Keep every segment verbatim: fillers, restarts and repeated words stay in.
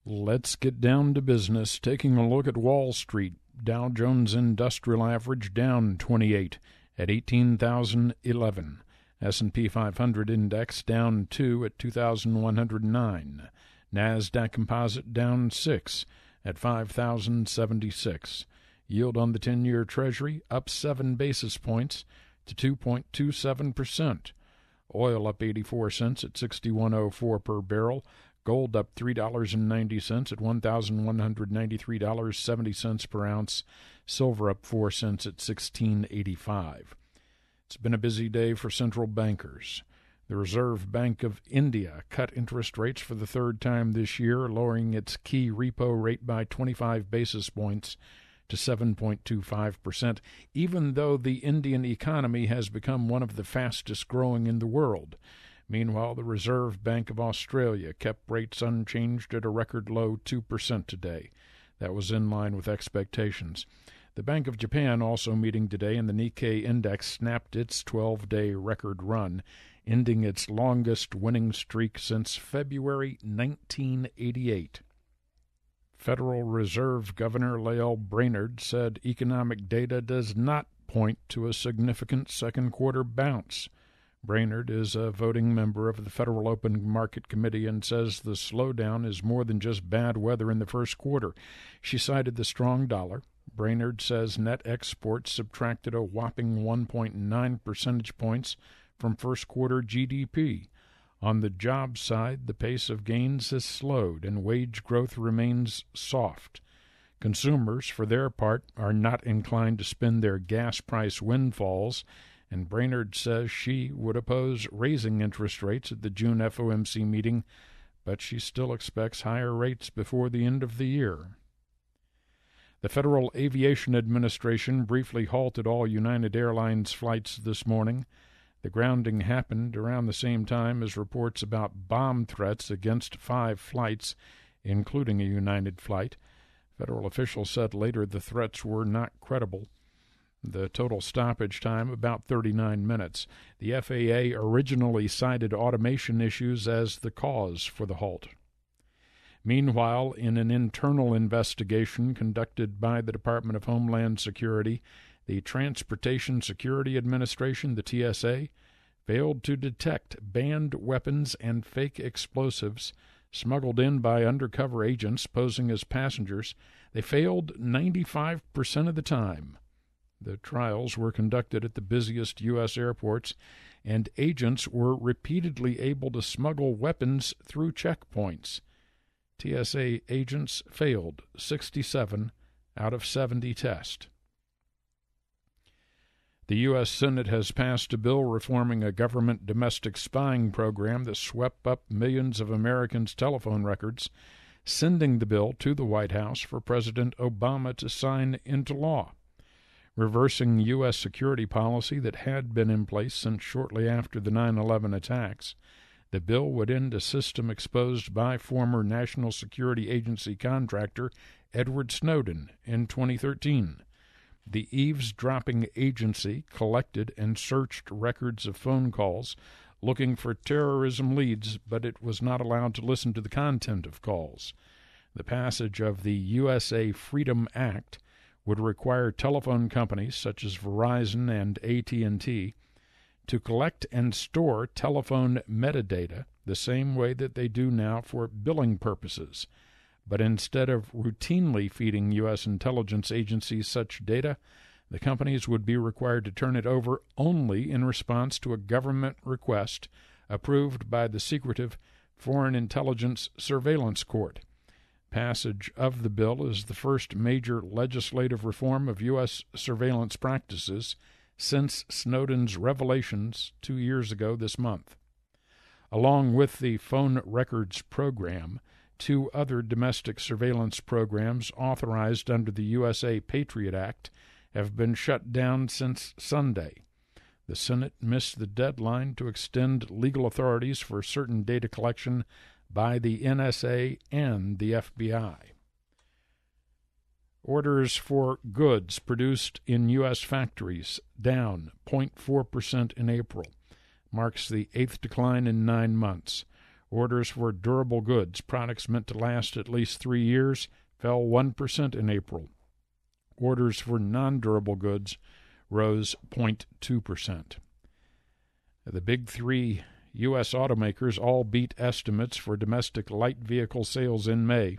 Let's get down to business. Taking a look at Wall Street, Dow Jones Industrial Average down twenty-eight at eighteen thousand eleven. S and P five hundred Index down two at two thousand one hundred nine. NASDAQ Composite down six at five thousand seventy-six. Yield on the ten-year Treasury up seven basis points to two point two seven percent. Oil up eighty-four cents at sixty-one oh four per barrel. Gold up three dollars and ninety cents at one thousand one hundred ninety-three dollars and seventy cents per ounce. Silver up four cents at sixteen eighty-five. It's been a busy day for central bankers. The Reserve Bank of India cut interest rates for the third time this year, lowering its key repo rate by twenty-five basis points to seven point two five percent, even though the Indian economy has become one of the fastest growing in the world. Meanwhile, the Reserve Bank of Australia kept rates unchanged at a record low two percent today. That was in line with expectations. The Bank of Japan also meeting today, and the Nikkei index snapped its twelve-day record run, ending its longest winning streak since February nineteen eighty-eight. Federal Reserve Governor Lael Brainerd said economic data does not point to a significant second-quarter bounce. Brainerd is a voting member of the Federal Open Market Committee and says the slowdown is more than just bad weather in the first quarter. She cited the strong dollar. Brainerd says net exports subtracted a whopping one point nine percentage points from first-quarter G D P. On the job side, the pace of gains has slowed and wage growth remains soft. Consumers, for their part, are not inclined to spend their gas price windfalls, and Brainerd says she would oppose raising interest rates at the June F O M C meeting, but she still expects higher rates before the end of the year. The Federal Aviation Administration briefly halted all United Airlines flights this morning. The grounding happened around the same time as reports about bomb threats against five flights, including a United flight. Federal officials said later the threats were not credible. The total stoppage time, about thirty-nine minutes. The F A A originally cited automation issues as the cause for the halt. Meanwhile, in an internal investigation conducted by the Department of Homeland Security, the Transportation Security Administration, the T S A, failed to detect banned weapons and fake explosives smuggled in by undercover agents posing as passengers. They failed ninety-five percent of the time. The trials were conducted at the busiest U S airports, and agents were repeatedly able to smuggle weapons through checkpoints. T S A agents failed sixty-seven out of seventy tests. The U S Senate has passed a bill reforming a government domestic spying program that swept up millions of Americans' telephone records, sending the bill to the White House for President Obama to sign into law. Reversing U S security policy that had been in place since shortly after the nine eleven attacks, the bill would end a system exposed by former National Security Agency contractor Edward Snowden in twenty thirteen. The eavesdropping agency collected and searched records of phone calls looking for terrorism leads, but it was not allowed to listen to the content of calls. The passage of the U S A Freedom Act would require telephone companies such as Verizon and A T and T to collect and store telephone metadata the same way that they do now for billing purposes. But instead of routinely feeding U S intelligence agencies such data, the companies would be required to turn it over only in response to a government request approved by the secretive Foreign Intelligence Surveillance Court. Passage of the bill is the first major legislative reform of U S surveillance practices since Snowden's revelations two years ago this month. Along with the phone records program, two other domestic surveillance programs authorized under the U S A Patriot Act have been shut down since Sunday. The Senate missed the deadline to extend legal authorities for certain data collection by the N S A and the F B I. Orders for goods produced in U S factories down zero point four percent in April, marks the eighth decline in nine months. Orders for durable goods, products meant to last at least three years, fell one percent in April. Orders for non-durable goods rose zero point two percent. The big three U S automakers all beat estimates for domestic light vehicle sales in May.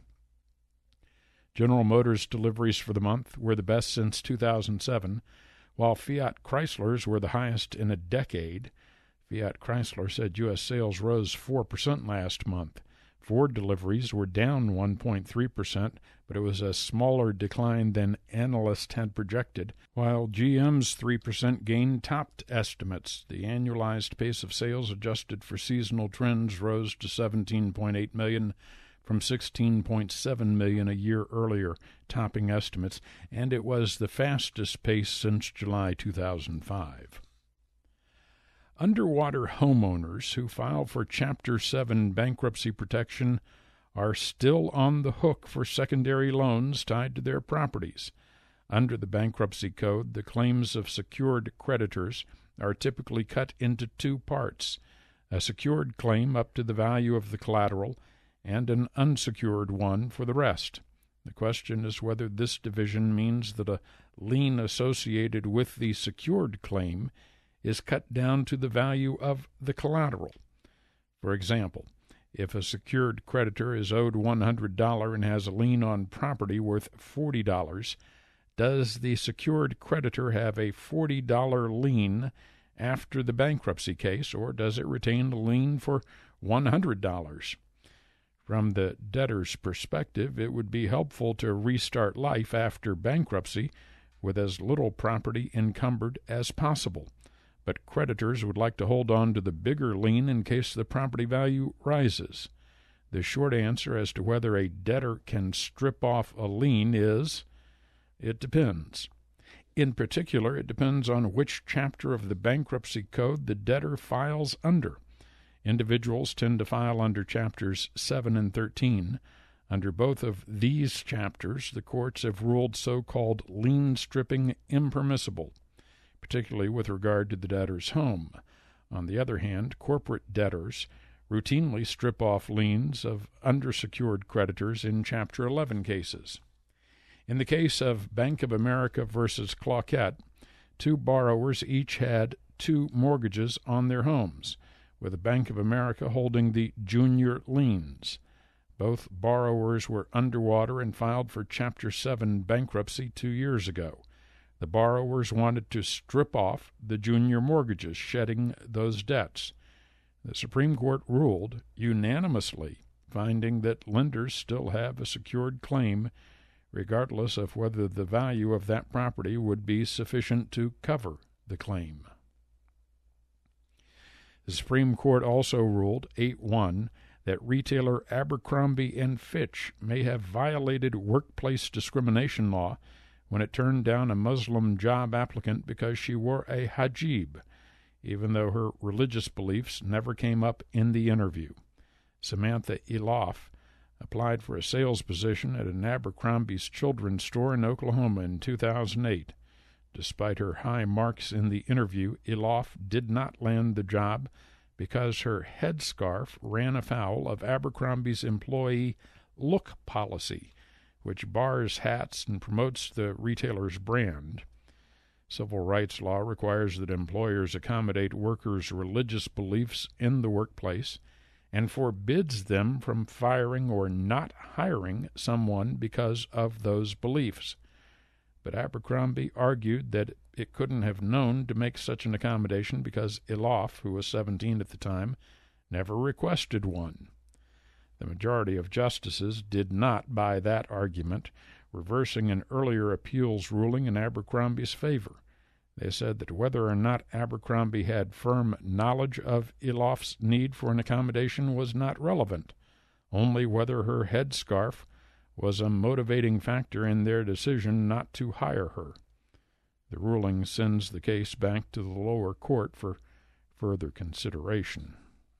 General Motors deliveries for the month were the best since two thousand seven, while Fiat Chryslers were the highest in a decade. Fiat Chrysler said U S sales rose four percent last month. Ford deliveries were down one point three percent, but it was a smaller decline than analysts had projected, while G M's three percent gain topped estimates. The annualized pace of sales adjusted for seasonal trends rose to seventeen point eight million from sixteen point seven million a year earlier, topping estimates, and it was the fastest pace since July two thousand five. Underwater homeowners who file for Chapter seven bankruptcy protection are still on the hook for secondary loans tied to their properties. Under the bankruptcy code, the claims of secured creditors are typically cut into two parts: a secured claim up to the value of the collateral and an unsecured one for the rest. The question is whether this division means that a lien associated with the secured claim is cut down to the value of the collateral. For example, if a secured creditor is owed one hundred dollars and has a lien on property worth forty dollars, does the secured creditor have a forty dollars lien after the bankruptcy case, or does it retain the lien for one hundred dollars? From the debtor's perspective, it would be helpful to restart life after bankruptcy with as little property encumbered as possible. But creditors would like to hold on to the bigger lien in case the property value rises. The short answer as to whether a debtor can strip off a lien is, it depends. In particular, it depends on which chapter of the bankruptcy code the debtor files under. Individuals tend to file under Chapters seven and thirteen. Under both of these chapters, the courts have ruled so-called lien stripping impermissible, particularly with regard to the debtor's home. On the other hand, corporate debtors routinely strip off liens of undersecured creditors in Chapter eleven cases. In the case of Bank of America versus Cloquet, two borrowers each had two mortgages on their homes, with the Bank of America holding the junior liens. Both borrowers were underwater and filed for Chapter seven bankruptcy two years ago. The borrowers wanted to strip off the junior mortgages, shedding those debts. The Supreme Court ruled unanimously, finding that lenders still have a secured claim, regardless of whether the value of that property would be sufficient to cover the claim. The Supreme Court also ruled eight one that retailer Abercrombie and Fitch may have violated workplace discrimination law when it turned down a Muslim job applicant because she wore a hijab, even though her religious beliefs never came up in the interview. Samantha Eloff applied for a sales position at an Abercrombie's children's store in Oklahoma in two thousand eight. Despite her high marks in the interview, Eloff did not land the job because her headscarf ran afoul of Abercrombie's employee look policy, which bars hats and promotes the retailer's brand. Civil rights law requires that employers accommodate workers' religious beliefs in the workplace and forbids them from firing or not hiring someone because of those beliefs. But Abercrombie argued that it couldn't have known to make such an accommodation because Eloff, who was seventeen at the time, never requested one. The majority of justices did not buy that argument, reversing an earlier appeals ruling in Abercrombie's favor. They said that whether or not Abercrombie had firm knowledge of Eloff's need for an accommodation was not relevant, only whether her headscarf was a motivating factor in their decision not to hire her. The ruling sends the case back to the lower court for further consideration.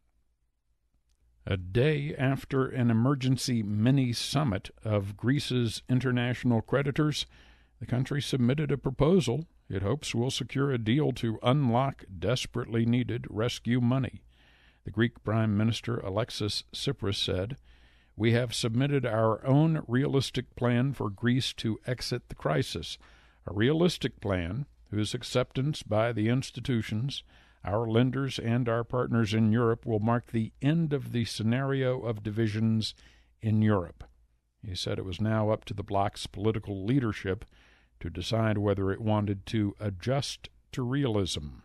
A day after an emergency mini-summit of Greece's international creditors, the country submitted a proposal it hopes will secure a deal to unlock desperately needed rescue money. The Greek Prime Minister Alexis Tsipras said, "We have submitted our own realistic plan for Greece to exit the crisis, a realistic plan whose acceptance by the institutions, our lenders, and our partners in Europe will mark the end of the scenario of divisions in Europe." He said it was now up to the bloc's political leadership to decide whether it wanted to adjust to realism.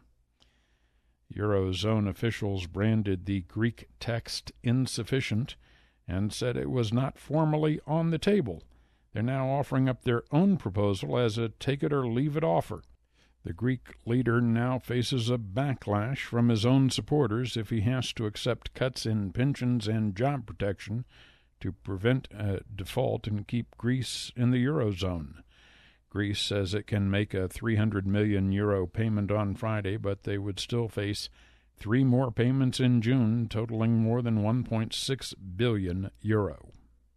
Eurozone officials branded the Greek text insufficient and said it was not formally on the table. They're now offering up their own proposal as a take-it-or-leave-it offer. The Greek leader now faces a backlash from his own supporters if he has to accept cuts in pensions and job protection to prevent a default and keep Greece in the Eurozone. Greece says it can make a three hundred million euro payment on Friday, but they would still face three more payments in June, totaling more than one point six billion euro.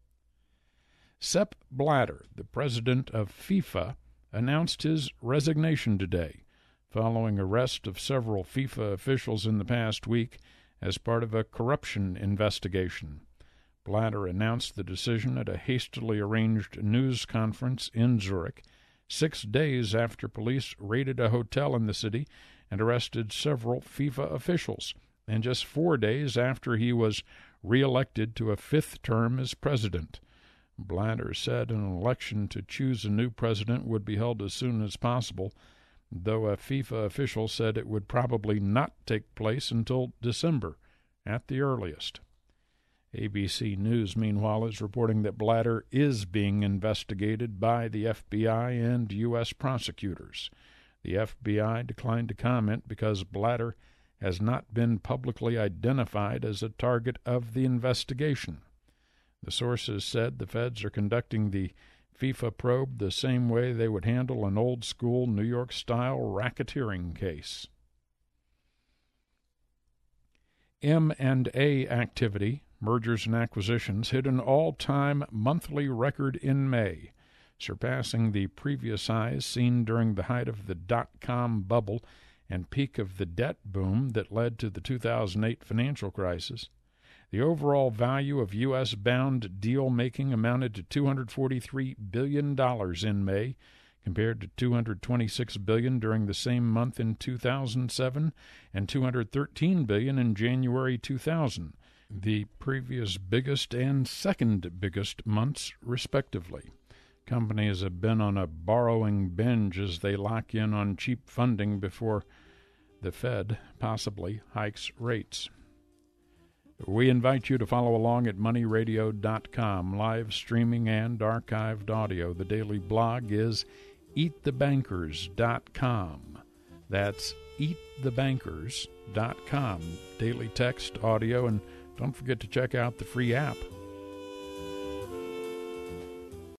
Sepp Blatter, the president of FIFA, announced his resignation today, following arrest of several FIFA officials in the past week as part of a corruption investigation. Blatter announced the decision at a hastily arranged news conference in Zurich, six days after police raided a hotel in the city and arrested several FIFA officials, and just four days after he was re-elected to a fifth term as president. Blatter said an election to choose a new president would be held as soon as possible, though a FIFA official said it would probably not take place until December at the earliest. A B C News, meanwhile, is reporting that Blatter is being investigated by the F B I and U S prosecutors. The F B I declined to comment because Blatter has not been publicly identified as a target of the investigation. The sources said the feds are conducting the FIFA probe the same way they would handle an old-school New York-style racketeering case. M and A activity, mergers and acquisitions, hit an all-time monthly record in May, surpassing the previous highs seen during the height of the dot-com bubble and peak of the debt boom that led to the two thousand eight financial crisis. The overall value of U S-bound deal-making amounted to two hundred forty-three billion dollars in May, compared to two hundred twenty-six billion dollars during the same month in two thousand seven and two hundred thirteen billion dollars in January two thousand, the previous biggest and second biggest months, respectively. Companies have been on a borrowing binge as they lock in on cheap funding before the Fed possibly hikes rates. We invite you to follow along at money radio dot com, live streaming and archived audio. The daily blog is eat the bankers dot com. That's eat the bankers dot com. Daily text, audio, and don't forget to check out the free app.